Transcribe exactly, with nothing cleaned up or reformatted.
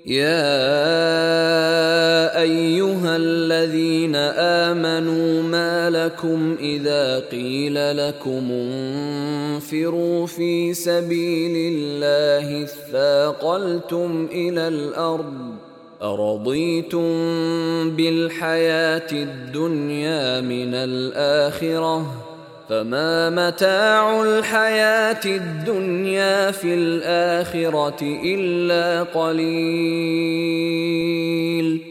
يا أيها الذين آمنوا ما لكم إذا قيل لكم انفروا في سبيل الله اثاقلتم إلى الأرض أرضيتم بالحياة الدنيا من الآخرة فما متاع الحياة الدنيا في الآخرة إلا قليل